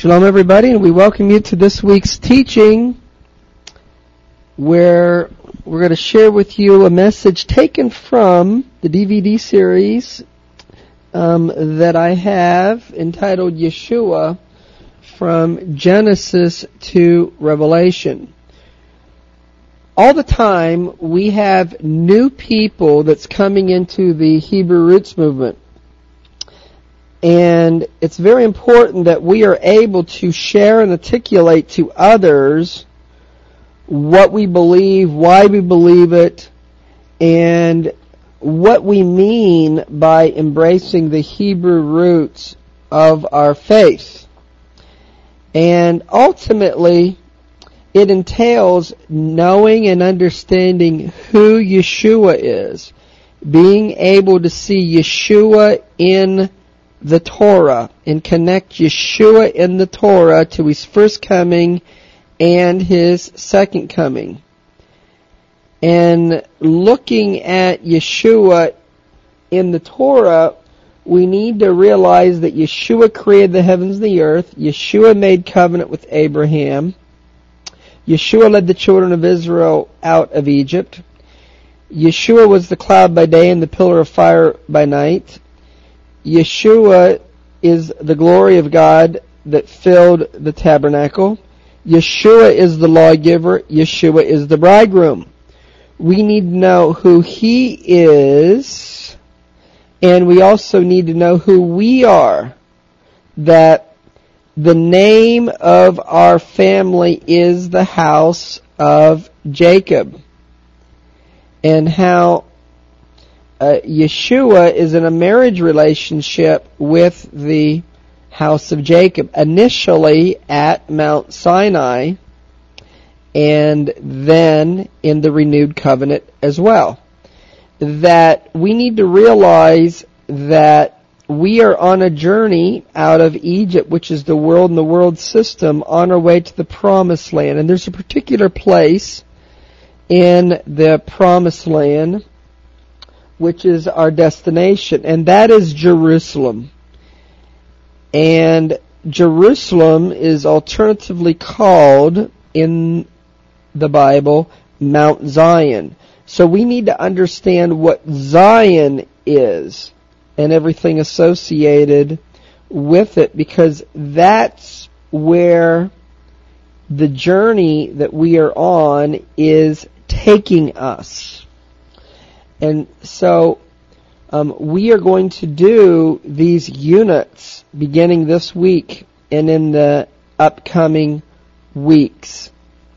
Shalom everybody, and we welcome you to this week's teaching where we're going to share with you a message taken from the DVD series that I have entitled Yeshua from Genesis to Revelation. All the time we have new people that's coming into the Hebrew Roots movement. And it's very important that we are able to share and articulate to others what we believe, why we believe it, and what we mean by embracing the Hebrew roots of our faith. And ultimately, it entails knowing and understanding who Yeshua is, being able to see Yeshua in the Torah and connect Yeshua in the Torah to His first coming and His second coming. And looking at Yeshua in the Torah, we need to realize that Yeshua created the heavens and the earth. Yeshua made covenant with Abraham. Yeshua led the children of Israel out of Egypt. Yeshua was the cloud by day and the pillar of fire by night. Yeshua is the glory of God that filled the tabernacle. Yeshua is the lawgiver. Yeshua is the bridegroom. We need to know who He is, and we also need to know who we are. That the name of our family is the house of Jacob. And how Yeshua is in a marriage relationship with the house of Jacob, initially at Mount Sinai, and then in the renewed covenant as well. That we need to realize that we are on a journey out of Egypt, which is the world and the world system, on our way to the Promised Land. And there's a particular place in the Promised Land which is our destination, and that is Jerusalem. And Jerusalem is alternatively called in the Bible Mount Zion. So we need to understand what Zion is and everything associated with it, because that's where the journey that we are on is taking us. And so we are going to do these units beginning this week and in the upcoming weeks.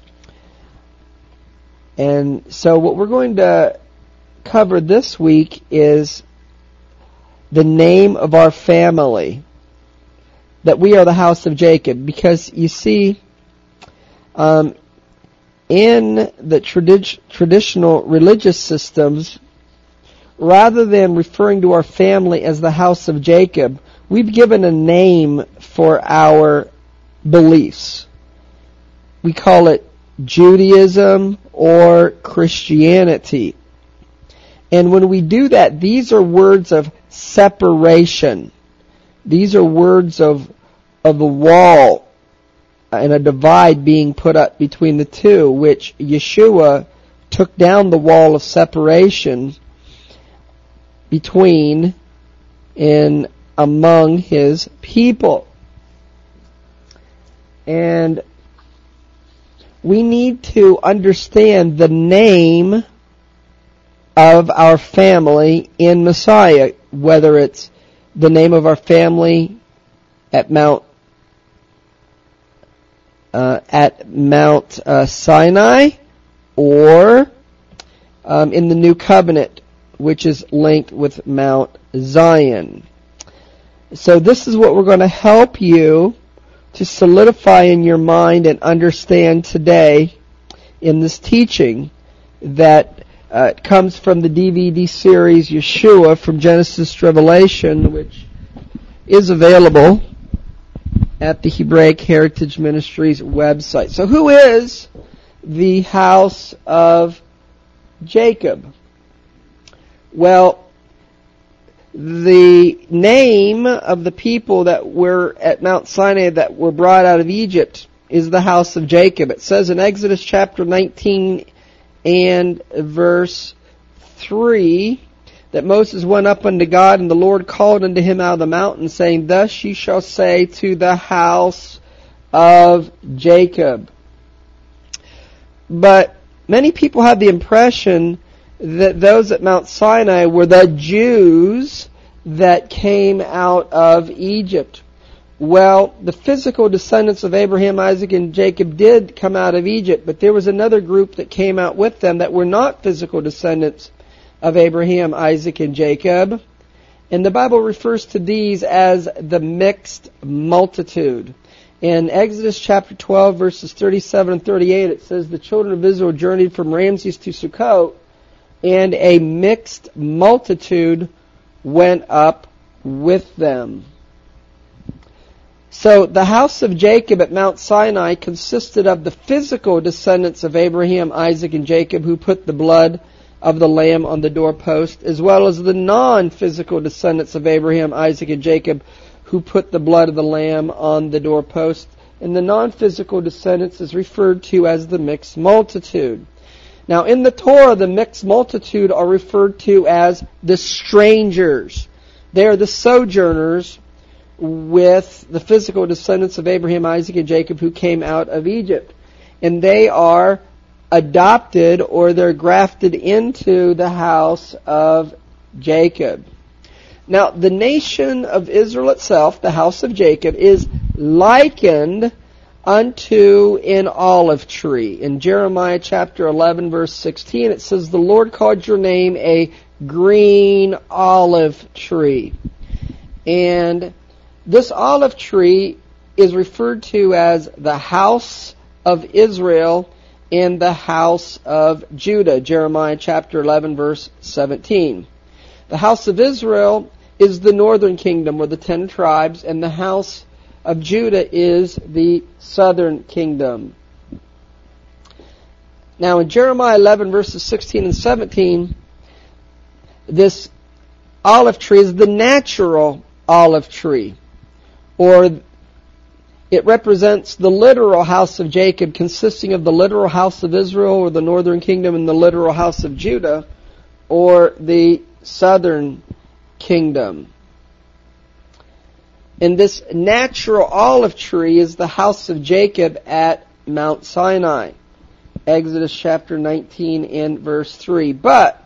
And so what we're going to cover this week is the name of our family, that we are the house of Jacob. Because you see, in the traditional religious systems, rather than referring to our family as the house of Jacob, we've given a name for our beliefs. We call it Judaism or Christianity. And when we do that, these are words of separation. These are words of a wall and a divide being put up between the two, which Yeshua took down the wall of separation between and among His people. And we need to understand the name of our family in Messiah, whether it's the name of our family at Mount Sinai, or in the New Covenant, which is linked with Mount Zion. So this is what we're going to help you to solidify in your mind and understand today in this teaching that comes from the DVD series Yeshua from Genesis to Revelation, which is available at the Hebraic Heritage Ministries website. So who is the house of Jacob? Well, the name of the people that were at Mount Sinai that were brought out of Egypt is the house of Jacob. It says in Exodus chapter 19 and verse 3 that Moses went up unto God, and the Lord called unto him out of the mountain, saying, Thus ye shall say to the house of Jacob. But many people have the impression that those at Mount Sinai were the Jews that came out of Egypt. Well, the physical descendants of Abraham, Isaac, and Jacob did come out of Egypt, but there was another group that came out with them that were not physical descendants of Abraham, Isaac, and Jacob. And the Bible refers to these as the mixed multitude. In Exodus chapter 12, verses 37 and 38, it says, The children of Israel journeyed from Ramses to Sukkot, and a mixed multitude went up with them. So the house of Jacob at Mount Sinai consisted of the physical descendants of Abraham, Isaac, and Jacob who put the blood of the lamb on the doorpost, as well as the non-physical descendants of Abraham, Isaac, and Jacob who put the blood of the lamb on the doorpost. And the non-physical descendants is referred to as the mixed multitude. Now in the Torah, the mixed multitude are referred to as the strangers. They are the sojourners with the physical descendants of Abraham, Isaac, and Jacob who came out of Egypt. And they are adopted, or they're grafted into the house of Jacob. Now, the nation of Israel itself, the house of Jacob, is likened unto an olive tree. In Jeremiah chapter 11, verse 16, it says, The Lord called your name a green olive tree. And this olive tree is referred to as the house of Israel and the house of Judah. Jeremiah chapter 11, verse 17. The house of Israel is the northern kingdom, or the 10 tribes, and the house of Judah is the southern kingdom. Now in Jeremiah 11, verses 16 and 17, this olive tree is the natural olive tree, or it represents the literal house of Jacob, consisting of the literal house of Israel, or the northern kingdom, and the literal house of Judah, or the southern kingdom. And this natural olive tree is the house of Jacob at Mount Sinai. Exodus chapter 19 and verse 3. But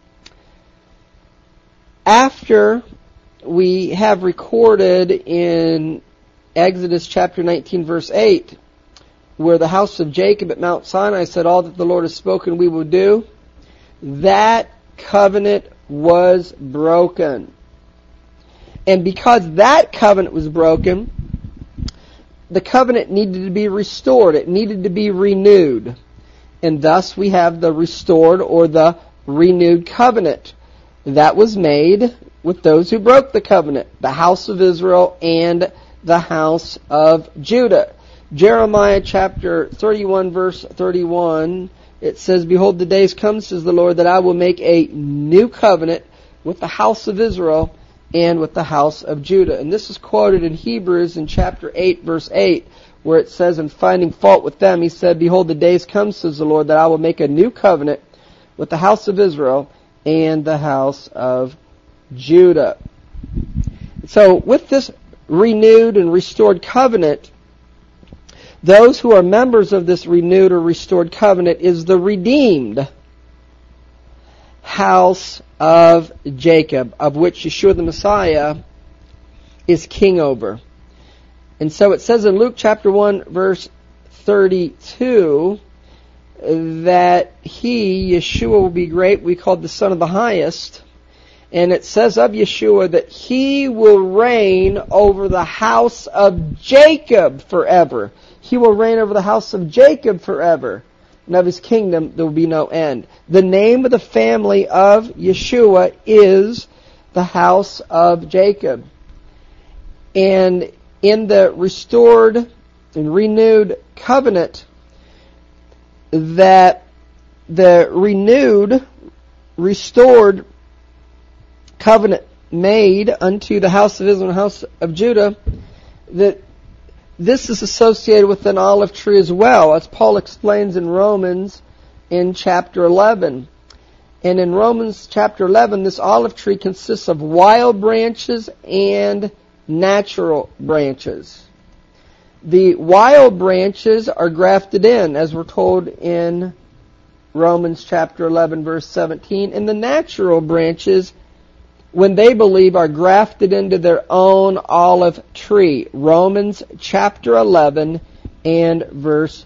after we have recorded in Exodus chapter 19 verse 8, where the house of Jacob at Mount Sinai said, All that the Lord has spoken we will do, that covenant was broken. And because that covenant was broken, the covenant needed to be restored. It needed to be renewed. And thus we have the restored or the renewed covenant. That was made with those who broke the covenant, the house of Israel and the house of Judah. Jeremiah chapter 31 verse 31, it says, Behold, the days come, says the Lord, that I will make a new covenant with the house of Israel and with the house of Judah. And this is quoted in Hebrews in chapter 8 verse 8, where it says, In finding fault with them, he said, Behold, the days come, says the Lord, that I will make a new covenant with the house of Israel and the house of Judah. So with this renewed and restored covenant, those who are members of this renewed or restored covenant is the redeemed house of Jacob, of which Yeshua the Messiah is king over. And so it says in Luke chapter 1 verse 32 that he, Yeshua, will be great, we called the Son of the Highest. And it says of Yeshua that he will reign over the house of Jacob forever. He will reign over the house of Jacob forever. And of his kingdom there will be no end. The name of the family of Yeshua is the house of Jacob. And in the restored and renewed covenant, that the renewed, restored covenant made unto the house of Israel and the house of Judah, that this is associated with an olive tree as well, as Paul explains in Romans in chapter 11. And in Romans chapter 11, this olive tree consists of wild branches and natural branches. The wild branches are grafted in, as we're told in Romans chapter 11, verse 17. And the natural branches, when they believe, are grafted into their own olive tree. Romans chapter 11 and verse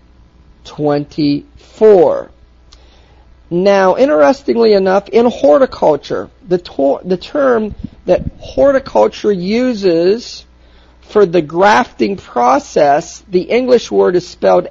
24. Now, interestingly enough, in horticulture, the term that horticulture uses for the grafting process, the English word is spelled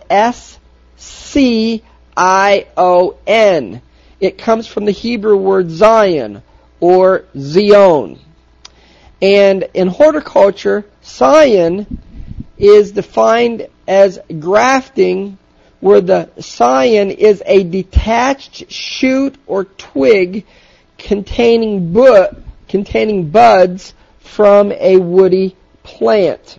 S-C-I-O-N. It comes from the Hebrew word Zion, or Zion. And in horticulture, scion is defined as grafting, where the scion is a detached shoot or twig containing buds from a woody plant.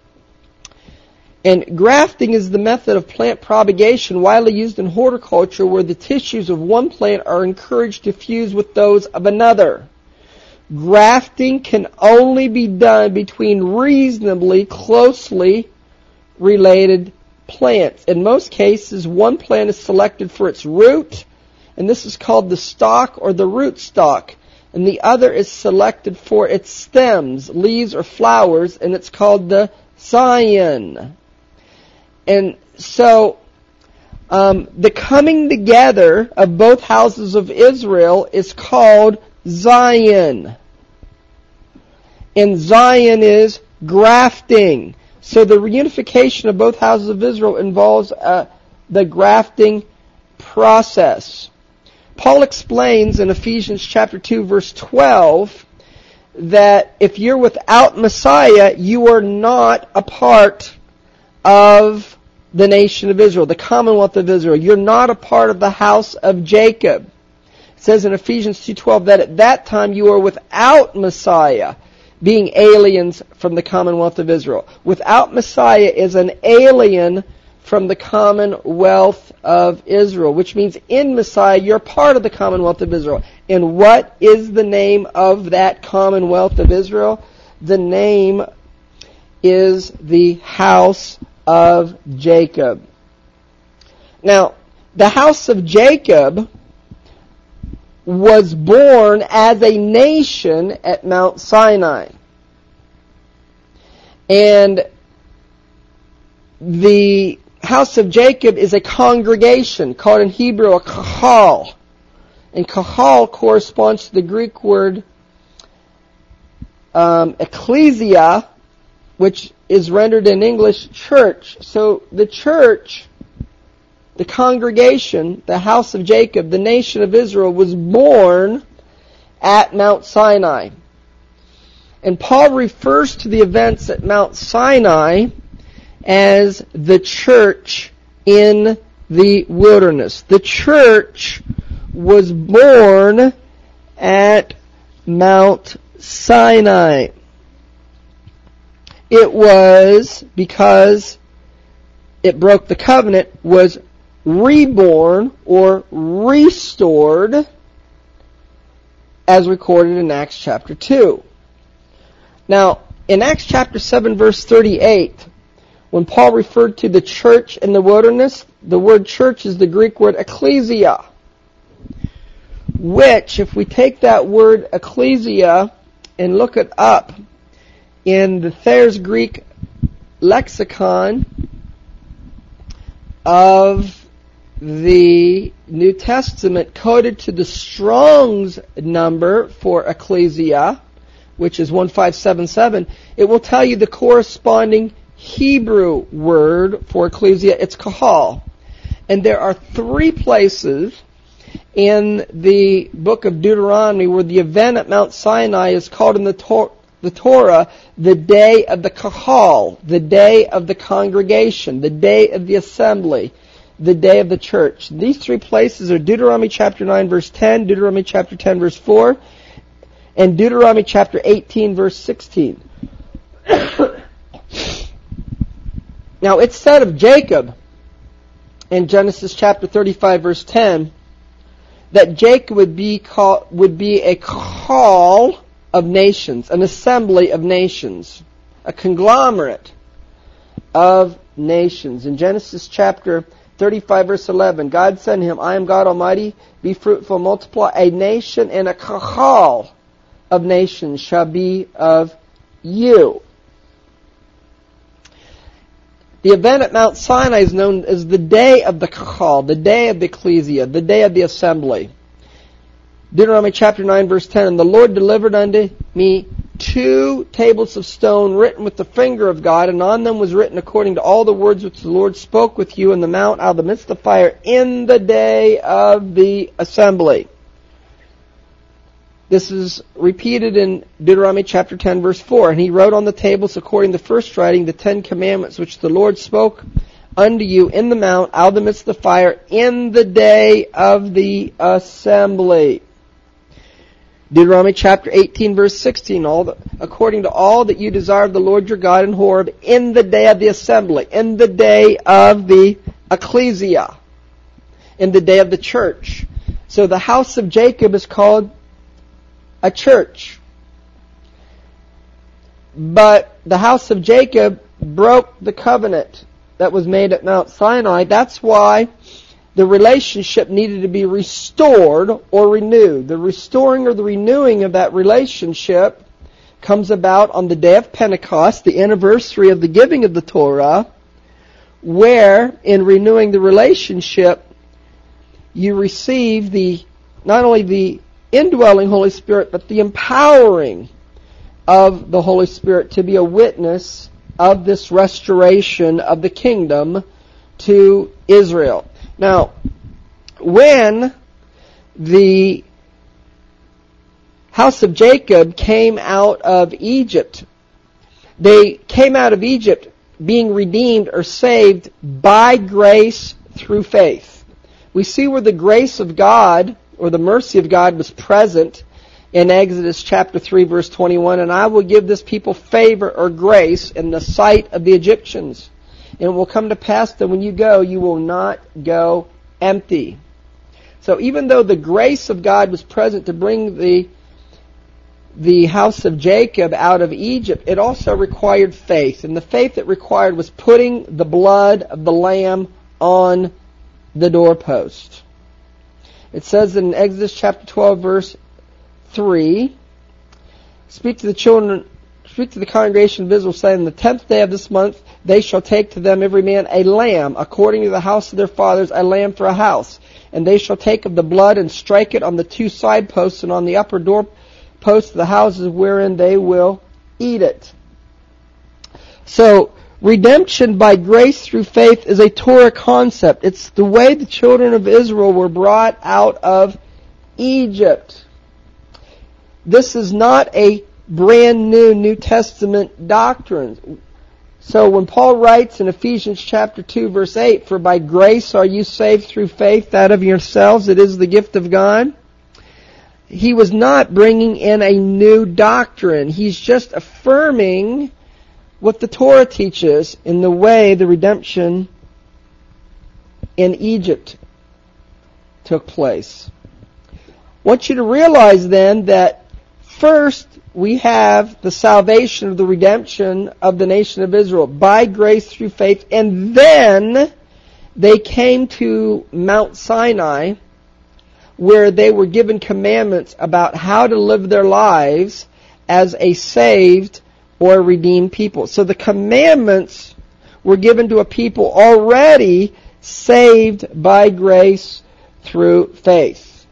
And grafting is the method of plant propagation widely used in horticulture, where the tissues of one plant are encouraged to fuse with those of another. Grafting can only be done between reasonably closely related plants. In most cases, one plant is selected for its root, and this is called the stalk or the root stock. And the other is selected for its stems, leaves, or flowers, and it's called the scion. And so, the coming together of both houses of Israel is called Zion. And Zion is grafting. So the reunification of both houses of Israel involves the grafting process. Paul explains in Ephesians chapter 2, verse 12, that if you're without Messiah, you are not a part of the nation of Israel, the commonwealth of Israel. You're not a part of the house of Jacob. It says in Ephesians 2:12 that at that time you are without Messiah, being aliens from the commonwealth of Israel. Without Messiah is an alien from the commonwealth of Israel, which means in Messiah you're part of the commonwealth of Israel. And what is the name of that commonwealth of Israel? The name is the house of Jacob. Now, the house of Jacob was born as a nation at Mount Sinai. And the house of Jacob is a congregation called in Hebrew a kahal. And kahal corresponds to the Greek word ecclesia, which is rendered in English church. So the church, the congregation, the house of Jacob, the nation of Israel, was born at Mount Sinai. And Paul refers to the events at Mount Sinai as the church in the wilderness. The church was born at Mount Sinai. It was, because it broke the covenant, was reborn or restored as recorded in Acts chapter 2. Now, in Acts chapter 7 verse 38, when Paul referred to the church in the wilderness, the word church is the Greek word ecclesia, which, if we take that word ecclesia and look it up in the Thayer's Greek lexicon of the New Testament, coded to the Strong's number for ecclesia, which is 1577, it will tell you the corresponding Hebrew word for ecclesia. It's kahal. And there are 3 places in the book of Deuteronomy where the event at Mount Sinai is called in the Torah the day of the kahal, the day of the congregation, the day of the assembly, the day of the church. These 3 places are Deuteronomy chapter 9 verse 10, Deuteronomy chapter 10 verse 4, and Deuteronomy chapter 18, verse 16. Now, it's said of Jacob in Genesis chapter 35, verse 10, that Jacob would be a call of nations, an assembly of nations, a conglomerate of nations. In Genesis chapter 35, verse 11, God said to him, I am God Almighty, be fruitful, multiply. A nation and a kahal of nations shall be of you. The event at Mount Sinai is known as the day of the kahal, the day of the ecclesia, the day of the assembly. Deuteronomy chapter 9, verse 10, and the Lord delivered unto me 2 tables of stone written with the finger of God, and on them was written according to all the words which the Lord spoke with you in the mount out of the midst of the fire in the day of the assembly. This is repeated in Deuteronomy chapter 10, verse 4. And he wrote on the tables according to the first writing the 10 commandments which the Lord spoke unto you in the mount out of the midst of the fire in the day of the assembly. Deuteronomy chapter 18, verse 16, according to all that you desire of the Lord your God in Horeb in the day of the assembly, in the day of the ecclesia, in the day of the church. So the house of Jacob is called a church. But the house of Jacob broke the covenant that was made at Mount Sinai. That's why the relationship needed to be restored or renewed. The restoring or the renewing of that relationship comes about on the day of Pentecost, the anniversary of the giving of the Torah, where in renewing the relationship you receive not only the indwelling Holy Spirit, but the empowering of the Holy Spirit to be a witness of this restoration of the kingdom to Israel. Now, when the house of Jacob came out of Egypt, they came out of Egypt being redeemed or saved by grace through faith. We see where the grace of God or the mercy of God was present in Exodus chapter 3, verse 21, and I will give this people favor or grace in the sight of the Egyptians. And it will come to pass that when you go, you will not go empty. So even though the grace of God was present to bring the house of Jacob out of Egypt, it also required faith. And the faith it required was putting the blood of the lamb on the doorpost. It says in Exodus chapter 12, verse 3, speak to the congregation of Israel, saying, the 10th day of this month they shall take to them every man a lamb, according to the house of their fathers, a lamb for a house. And they shall take of the blood and strike it on the 2 side posts and on the upper door posts of the houses wherein they will eat it. So, redemption by grace through faith is a Torah concept. It's the way the children of Israel were brought out of Egypt. This is not a brand New Testament doctrine. So when Paul writes in Ephesians chapter 2, verse 8, for by grace are you saved through faith, that of yourselves, it is the gift of God, he was not bringing in a new doctrine. He's just affirming what the Torah teaches in the way the redemption in Egypt took place. I want you to realize then that first we have the salvation of the redemption of the nation of Israel by grace through faith, and then they came to Mount Sinai where they were given commandments about how to live their lives as a saved or redeemed people. So the commandments were given to a people already saved by grace through faith.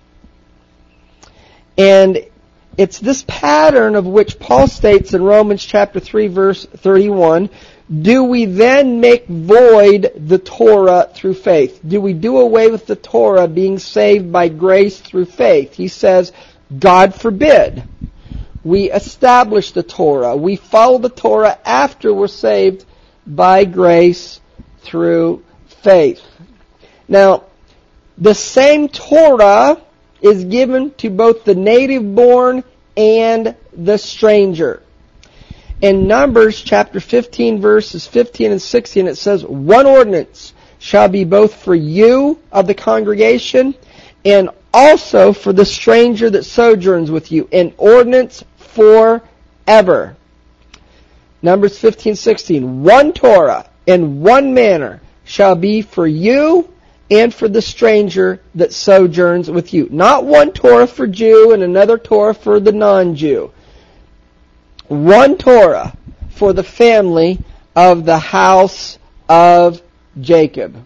And it's this pattern of which Paul states in Romans chapter 3, verse 31, do we then make void the Torah through faith? Do we do away with the Torah being saved by grace through faith? He says, God forbid. We establish the Torah. We follow the Torah after we're saved by grace through faith. Now, the same Torah is given to both the native born and the stranger. In Numbers chapter 15 verses 15 and 16 it says, one ordinance shall be both for you of the congregation and also for the stranger that sojourns with you, an ordinance forever. Numbers 15:16, one Torah and one manner shall be for you and for the stranger that sojourns with you. Not one Torah for Jew and another Torah for the non-Jew. One Torah for the family of the house of Jacob.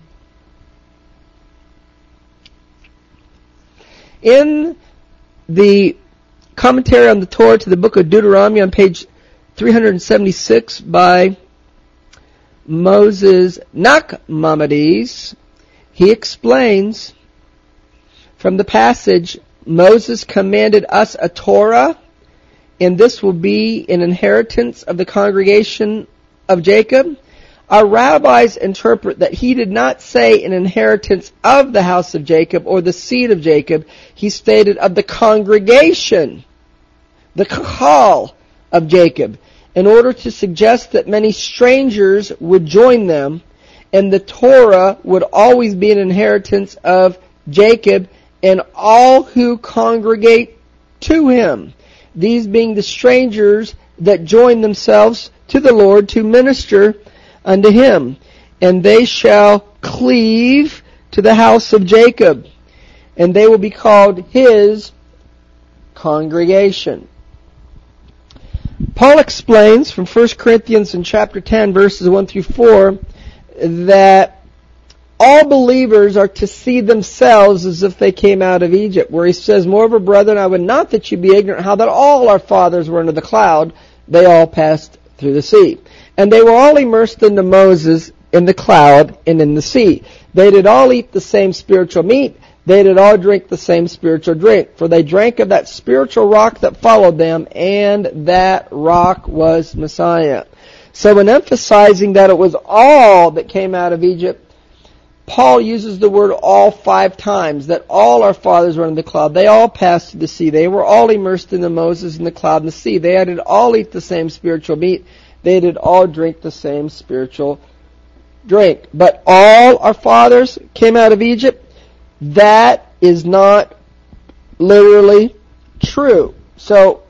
In the commentary on the Torah to the book of Deuteronomy on page 376 by Moses Nachmanides, he explains from the passage, Moses commanded us a Torah, and this will be an inheritance of the congregation of Jacob. Our rabbis interpret that he did not say an inheritance of the house of Jacob or the seed of Jacob. He stated of the congregation, the kahal of Jacob, in order to suggest that many strangers would join them, and the Torah would always be an inheritance of Jacob and all who congregate to him. These being the strangers that join themselves to the Lord to minister unto him, and they shall cleave to the house of Jacob, and they will be called his congregation. Paul explains from 1 Corinthians in chapter 10 verses 1 through 4 that all believers are to see themselves as if they came out of Egypt, where he says, moreover, brethren, I would not that you be ignorant how that all our fathers were under the cloud, they all passed through the sea. And they were all immersed into Moses in the cloud and in the sea. They did all eat the same spiritual meat. They did all drink the same spiritual drink. For they drank of that spiritual rock that followed them, and that rock was Messiah. So in emphasizing that it was all that came out of Egypt, Paul uses the word all 5 times, that all our fathers were in the cloud. They all passed through the sea. They were all immersed in the Moses in the cloud and the sea. They did all eat the same spiritual meat. They did all drink the same spiritual drink. But all our fathers came out of Egypt. That is not literally true. So,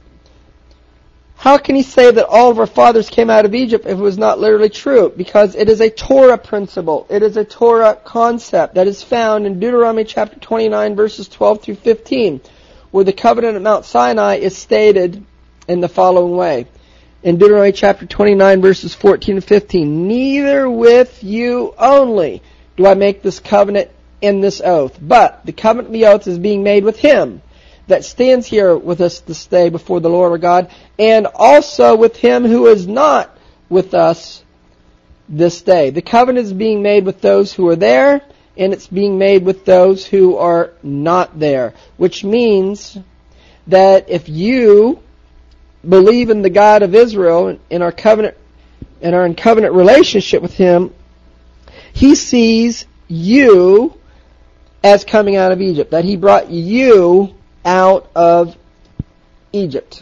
how can he say that all of our fathers came out of Egypt if it was not literally true? Because it is a Torah principle. It is a Torah concept that is found in Deuteronomy chapter 29 verses 12 through 15, where the covenant at Mount Sinai is stated in the following way. In Deuteronomy chapter 29 verses 14 and 15, neither with you only do I make this covenant and this oath, but the covenant and the oath is being made with him that stands here with us this day before the Lord our God, and also with him who is not with us this day. The covenant is being made with those who are there, and it's being made with those who are not there, which means that if you believe in the God of Israel in our covenant, and are in covenant relationship with him, he sees you as coming out of Egypt, that he brought you out of Egypt.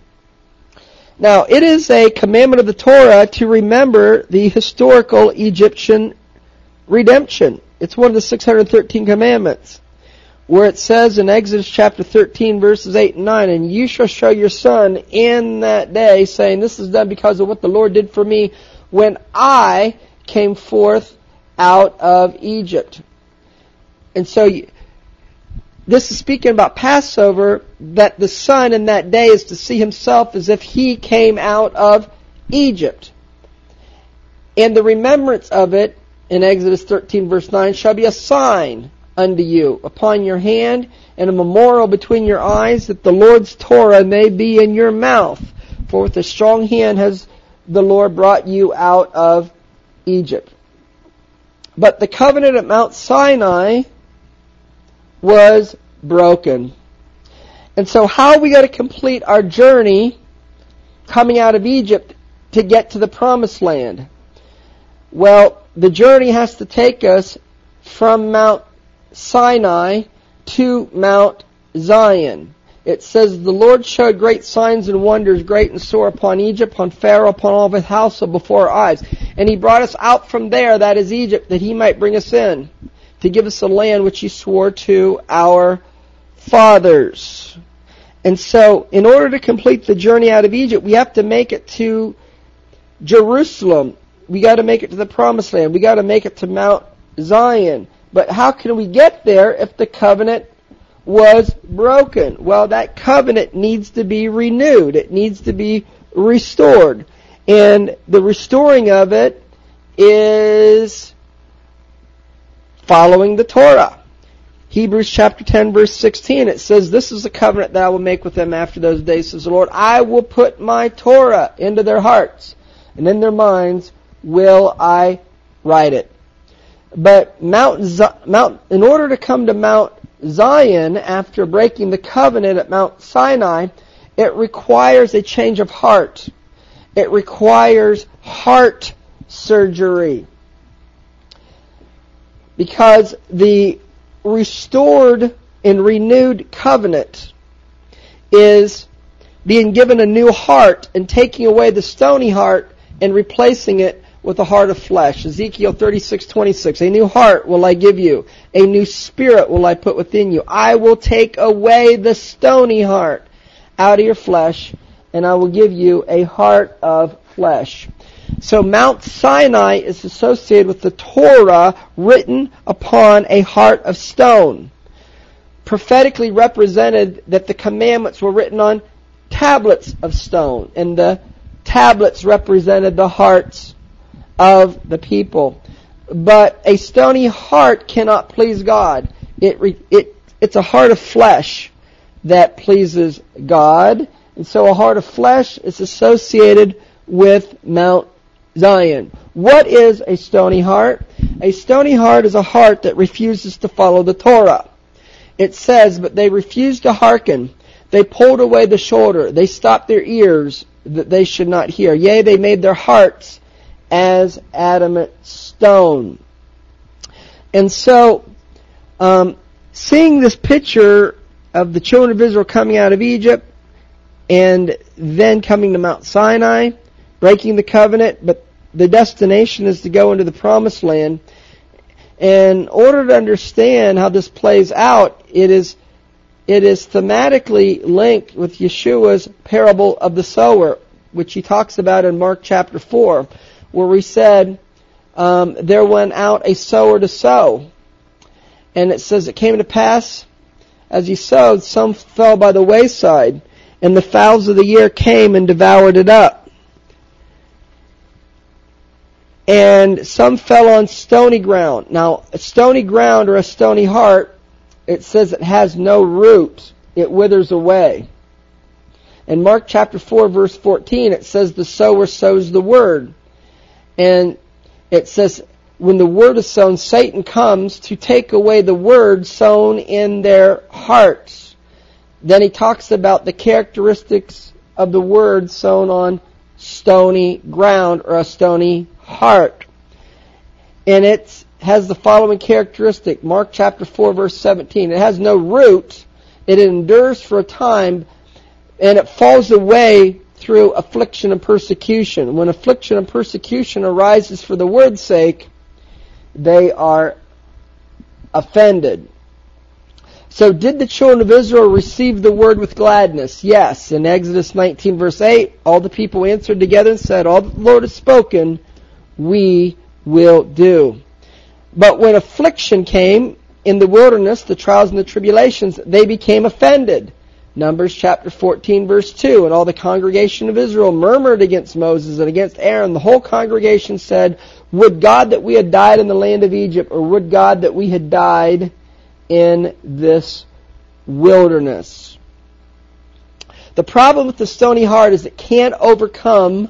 Now, it is a commandment of the Torah to remember the historical Egyptian redemption. It's one of the 613 commandments, where it says in Exodus chapter 13 verses 8 and 9, and you shall show your son in that day, saying, this is done because of what the Lord did for me when I came forth out of Egypt. And so this is speaking about Passover, that the son in that day is to see himself as if he came out of Egypt. And the remembrance of it in Exodus 13 verse 9 shall be a sign unto you upon your hand and a memorial between your eyes, that the Lord's Torah may be in your mouth. For with a strong hand has the Lord brought you out of Egypt. But the covenant at Mount Sinai was broken. And so how we got to complete our journey coming out of Egypt to get to the promised land? Well, the journey has to take us from Mount Sinai to Mount Zion. it says, the Lord showed great signs and wonders, great and sore, upon Egypt, upon Pharaoh, upon all of his household before our eyes. And he brought us out from there, that is Egypt, that he might bring us in, to give us a land which he swore to our fathers. And so, in order to complete the journey out of Egypt, we have to make it to Jerusalem. We got to make it to the Promised Land. We got to make it to Mount Zion. But how can we get there if the covenant was broken? Well, that covenant needs to be renewed. It needs to be restored. And the restoring of it is following the Torah. Hebrews chapter 10 verse 16, it says, this is the covenant that I will make with them after those days, says the Lord. I will put my Torah into their hearts, and in their minds will I write it. But in order to come to Mount Zion after breaking the covenant at Mount Sinai, it requires a change of heart. It requires heart surgery. Because the restored and renewed covenant is being given a new heart and taking away the stony heart and replacing it with a heart of flesh. Ezekiel 36:26. A new heart will I give you. A new spirit will I put within you. I will take away the stony heart out of your flesh, and I will give you a heart of flesh. So Mount Sinai is associated with the Torah written upon a heart of stone. Prophetically represented that the commandments were written on tablets of stone, and the tablets represented the hearts of the people. But a stony heart cannot please God. It's a heart of flesh that pleases God. And so a heart of flesh is associated with Mount Zion. What is a stony heart? A stony heart is a heart that refuses to follow the Torah. It says, but they refused to hearken. They pulled away the shoulder. They stopped their ears that they should not hear. Yea, they made their hearts as adamant stone. And so, seeing this picture of the children of Israel coming out of Egypt and then coming to Mount Sinai, breaking the covenant, but the destination is to go into the Promised Land. And in order to understand how this plays out, it is thematically linked with Yeshua's parable of the sower, which he talks about in Mark chapter 4, where he said, there went out a sower to sow. And it says, it came to pass, as he sowed, some fell by the wayside, and the fowls of the air came and devoured it up. And some fell on stony ground. Now, a stony ground or a stony heart, it says it has no root. It withers away. In Mark chapter 4 verse 14, it says the sower sows the word. And it says, when the word is sown, Satan comes to take away the word sown in their hearts. Then he talks about the characteristics of the word sown on stony ground or a stony heart. And it has the following characteristic. Mark chapter 4 verse 17. It has no root. It endures for a time, and it falls away through affliction and persecution. When affliction and persecution arises for the word's sake, they are offended. So did the children of Israel receive the word with gladness? Yes. In Exodus 19 verse 8, all the people answered together and said, all that the Lord has spoken, we will do. But when affliction came in the wilderness, the trials and the tribulations, they became offended. Numbers chapter 14 verse 2, and all the congregation of Israel murmured against Moses and against Aaron. The whole congregation said, would God that we had died in the land of Egypt, or would God that we had died in this wilderness. The problem with the stony heart is it can't overcome,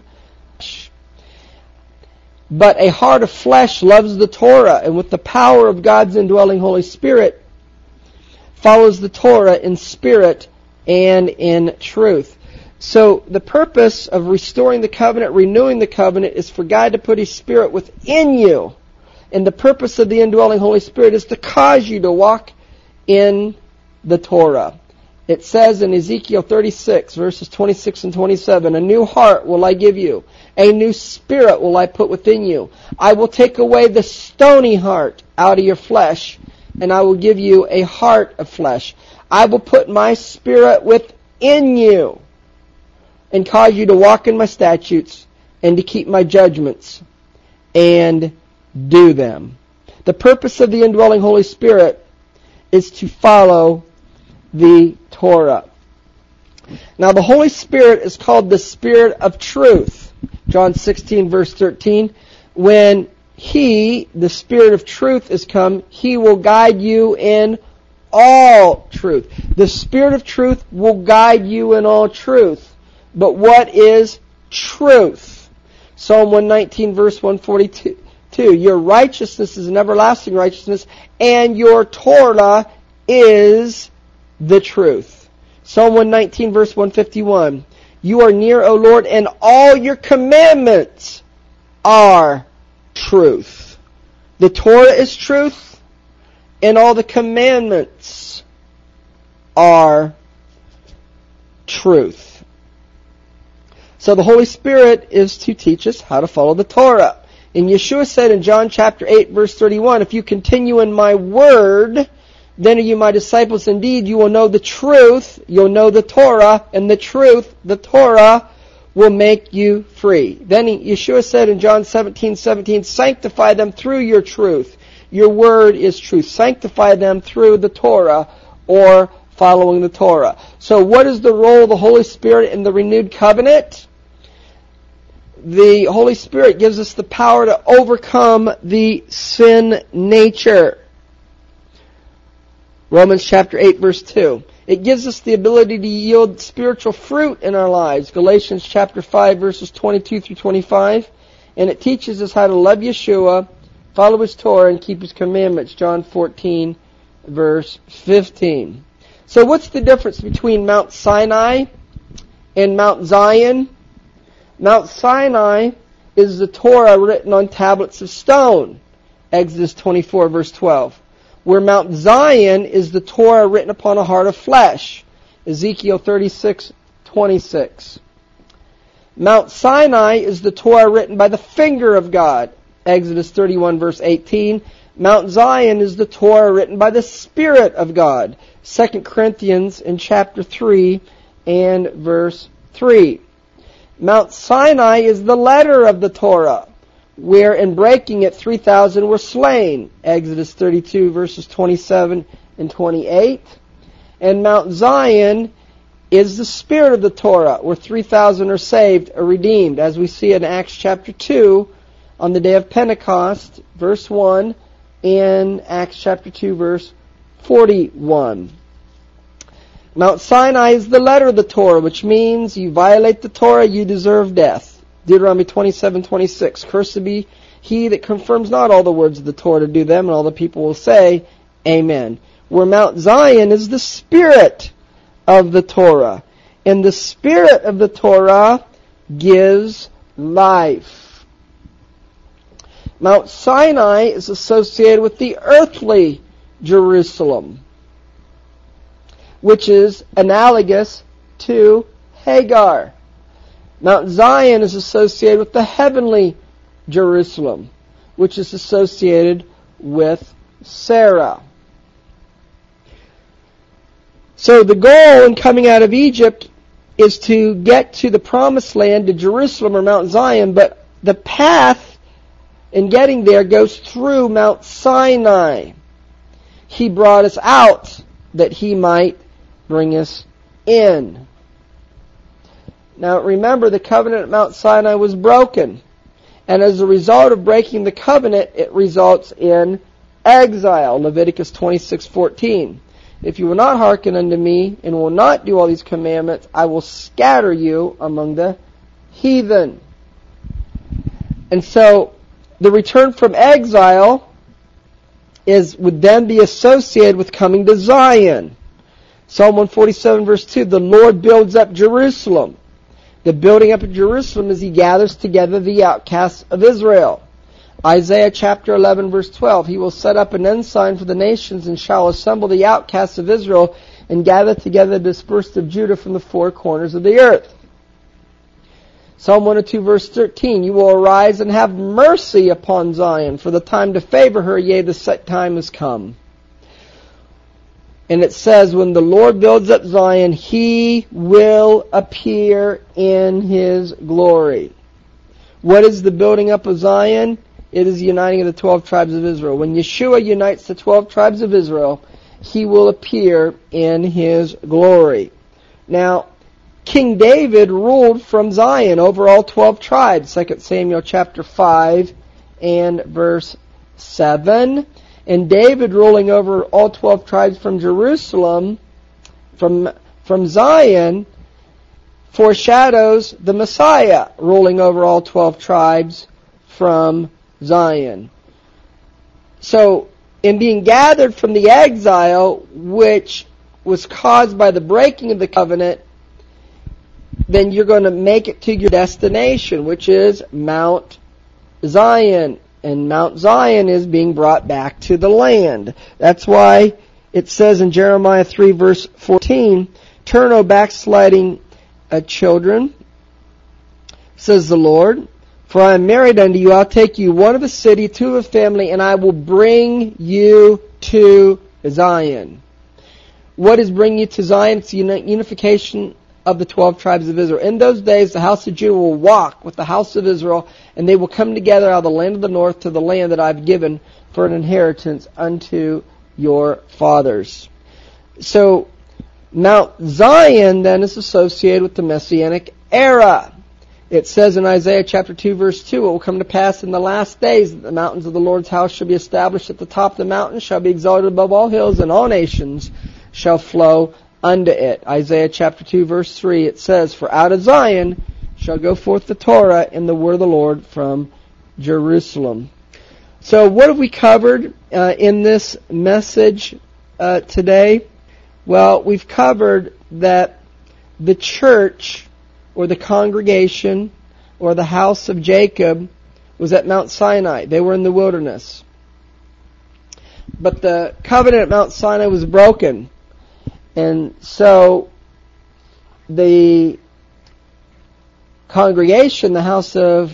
but a heart of flesh loves the Torah, and with the power of God's indwelling Holy Spirit follows the Torah in spirit and in truth. So the purpose of restoring the covenant, renewing the covenant, is for God to put His Spirit within you. And the purpose of the indwelling Holy Spirit is to cause you to walk in the Torah It says in Ezekiel 36, verses 26 and 27, a new heart will I give you. A new spirit will I put within you. I will take away the stony heart out of your flesh, and I will give you a heart of flesh. I will put my spirit within you and cause you to walk in my statutes and to keep my judgments and do them. The purpose of the indwelling Holy Spirit is to follow the Torah. Now the Holy Spirit is called the Spirit of Truth. John 16 verse 13. When He, the Spirit of Truth, is come, He will guide you in all truth. The Spirit of Truth will guide you in all truth. But what is truth? Psalm 119 verse 142. Your righteousness is an everlasting righteousness, and your Torah is the truth. Psalm 119 verse 151. You are near, O Lord, and all your commandments are truth. The Torah is truth, and all the commandments are truth. So the Holy Spirit is to teach us how to follow the Torah. And Yeshua said in John chapter 8 verse 31, if you continue in my word, then are you my disciples indeed. You will know the truth, you'll know the Torah, and the truth, the Torah, will make you free. Then Yeshua said in John 17:17, sanctify them through your truth. Your word is truth. Sanctify them through the Torah, or following the Torah. So what is the role of the Holy Spirit in the renewed covenant? The Holy Spirit gives us the power to overcome the sin nature. Romans chapter 8 verse 2. It gives us the ability to yield spiritual fruit in our lives. Galatians chapter 5 verses 22 through 25. And it teaches us how to love Yeshua, follow His Torah, and keep His commandments. John 14 verse 15. So what's the difference between Mount Sinai and Mount Zion? Mount Sinai is the Torah written on tablets of stone. Exodus 24 verse 12. Where Mount Zion is the Torah written upon a heart of flesh. Ezekiel 36:26. Mount Sinai is the Torah written by the finger of God. Exodus 31 verse 18. Mount Zion is the Torah written by the Spirit of God. 2 Corinthians in chapter 3 and verse 3. Mount Sinai is the letter of the Torah, where in breaking it 3,000 were slain. Exodus 32 verses 27 and 28. And Mount Zion is the spirit of the Torah, where 3,000 are saved or redeemed, as we see in Acts chapter 2 on the day of Pentecost, verse 1, and Acts chapter 2 verse 41. Mount Sinai is the letter of the Torah, which means you violate the Torah, you deserve death. Deuteronomy 27:26. Cursed be he that confirms not all the words of the Torah to do them, and all the people will say, Amen. Where Mount Zion is the spirit of the Torah. And the spirit of the Torah gives life. Mount Sinai is associated with the earthly Jerusalem, which is analogous to Hagar. Mount Zion is associated with the heavenly Jerusalem, which is associated with Sarah. So the goal in coming out of Egypt is to get to the promised land, to Jerusalem or Mount Zion, but the path in getting there goes through Mount Sinai. He brought us out that He might bring us in. Now remember, the covenant at Mount Sinai was broken. And as a result of breaking the covenant, it results in exile. Leviticus 26:14. If you will not hearken unto me and will not do all these commandments, I will scatter you among the heathen. And so the return from exile would then be associated with coming to Zion. Psalm 147 verse 2, the Lord builds up Jerusalem. The building up of Jerusalem is He gathers together the outcasts of Israel. Isaiah chapter 11 verse 12, He will set up an ensign for the nations and shall assemble the outcasts of Israel, and gather together the dispersed of Judah from the four corners of the earth. Psalm 102 verse 13, you will arise and have mercy upon Zion, for the time to favor her, yea, the set time has come. And it says, when the Lord builds up Zion, He will appear in His glory. What is the building up of Zion? It is the uniting of the 12 tribes of Israel. When Yeshua unites the 12 tribes of Israel, He will appear in His glory. Now, King David ruled from Zion over all 12 tribes, 2 Samuel chapter 5 and verse 7. And David ruling over all 12 tribes from Jerusalem, from Zion, foreshadows the Messiah ruling over all 12 tribes from Zion. So, in being gathered from the exile, which was caused by the breaking of the covenant, then you're going to make it to your destination, which is Mount Zion. And Mount Zion is being brought back to the land. That's why it says in Jeremiah 3 verse 14, turn, O backsliding children, says the Lord, for I am married unto you. I'll take you one of a city, two of a family, and I will bring you to Zion. What is bringing you to Zion? It's the unification of the 12 tribes of Israel. In those days, the house of Judah will walk with the house of Israel, and they will come together out of the land of the north to the land that I've given for an inheritance unto your fathers. So, Mount Zion then is associated with the Messianic era. It says in Isaiah chapter 2 verse 2, it will come to pass in the last days that the mountains of the Lord's house shall be established at the top of the mountain, shall be exalted above all hills, and all nations shall flow unto it. Isaiah chapter 2 verse 3, it says, for out of Zion shall go forth the Torah and the word of the Lord from Jerusalem. So what have we covered in this message today? Well, we've covered that the church or the congregation or the house of Jacob was at Mount Sinai. They were in the wilderness. But the covenant at Mount Sinai was broken. And so the congregation, the house of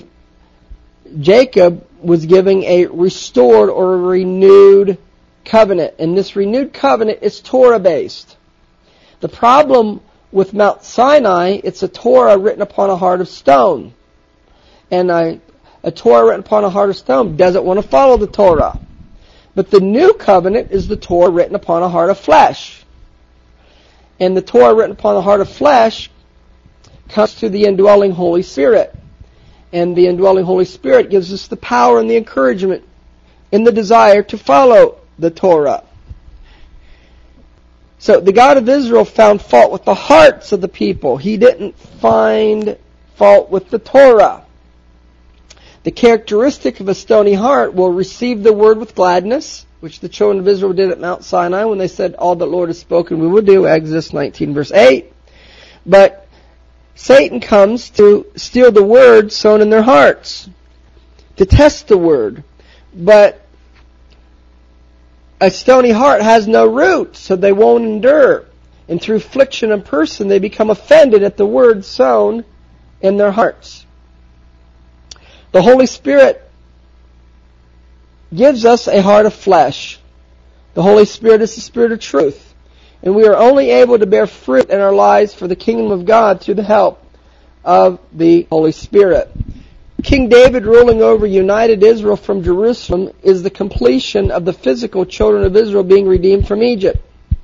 Jacob, was giving a restored or a renewed covenant. And this renewed covenant is Torah-based. The problem with Mount Sinai, it's a Torah written upon a heart of stone. And a Torah written upon a heart of stone doesn't want to follow the Torah. But the new covenant is the Torah written upon a heart of flesh. And the Torah written upon the heart of flesh comes through the indwelling Holy Spirit. And the indwelling Holy Spirit gives us the power and the encouragement and the desire to follow the Torah. So the God of Israel found fault with the hearts of the people. He didn't find fault with the Torah. The characteristic of a stony heart will receive the word with gladness, which the children of Israel did at Mount Sinai when they said, all that Lord has spoken we will do, Exodus 19 verse 8. But Satan comes to steal the word sown in their hearts, to test the word. But a stony heart has no root, so they won't endure. And through affliction and person, they become offended at the word sown in their hearts. The Holy Spirit gives us a heart of flesh. The Holy Spirit is the Spirit of truth. And we are only able to bear fruit in our lives for the kingdom of God through the help of the Holy Spirit. King David ruling over united Israel from Jerusalem is the completion of the physical children of Israel being redeemed from Egypt.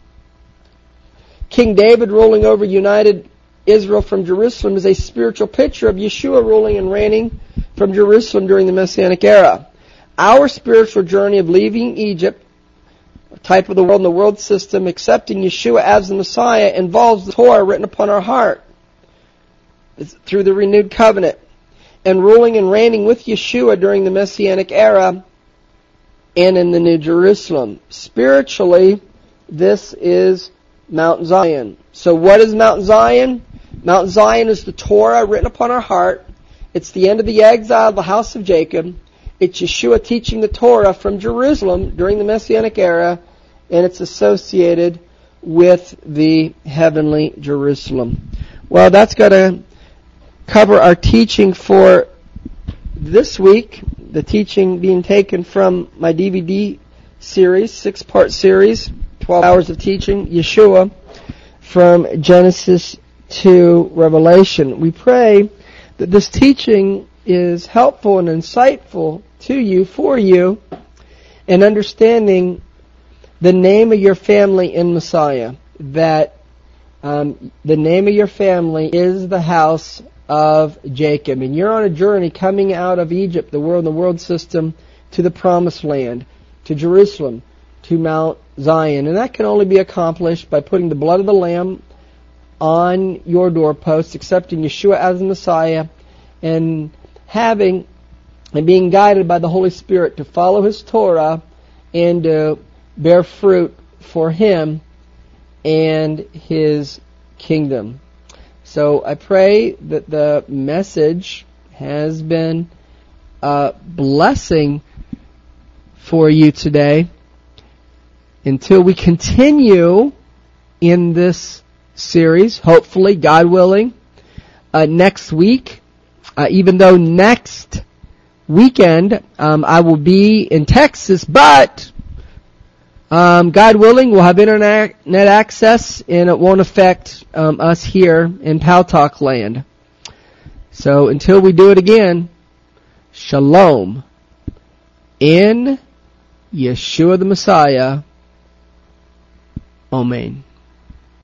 King David ruling over united Israel from Jerusalem is a spiritual picture of Yeshua ruling and reigning from Jerusalem during the Messianic era. Our spiritual journey of leaving Egypt, a type of the world and the world system, accepting Yeshua as the Messiah, involves the Torah written upon our heart. It's through the renewed covenant. And ruling and reigning with Yeshua during the Messianic era and in the New Jerusalem. Spiritually, this is Mount Zion. So what is Mount Zion? Mount Zion is the Torah written upon our heart. It's the end of the exile of the house of Jacob. It's Yeshua teaching the Torah from Jerusalem during the Messianic era, and it's associated with the heavenly Jerusalem. Well, that's going to cover our teaching for this week. The teaching being taken from my DVD series, 6-part series, 12 hours of teaching, Yeshua, from Genesis to Revelation. We pray that this teaching is helpful and insightful to you, for you, in understanding the name of your family in Messiah. That the name of your family is the house of Jacob. And you're on a journey coming out of Egypt, the world system, to the Promised Land, to Jerusalem, to Mount Zion. And that can only be accomplished by putting the blood of the Lamb on your doorposts, accepting Yeshua as the Messiah, and being guided by the Holy Spirit to follow His Torah and to bear fruit for Him and His kingdom. So I pray that the message has been a blessing for you today. Until we continue in this series, hopefully, God willing, next week, even though next weekend I will be in Texas, but God willing, we'll have internet access, and it won't affect us here in Paltalk land. So until we do it again, Shalom in Yeshua the Messiah. Amen.